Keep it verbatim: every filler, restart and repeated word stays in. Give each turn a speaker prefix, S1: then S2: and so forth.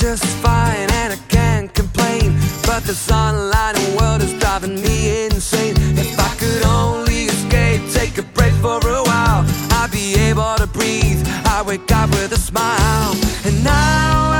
S1: just fine and I can't complain, but this online world is driving me insane. If I could only escape, take a break for a while, I'd be able to breathe. I wake up with a smile, and now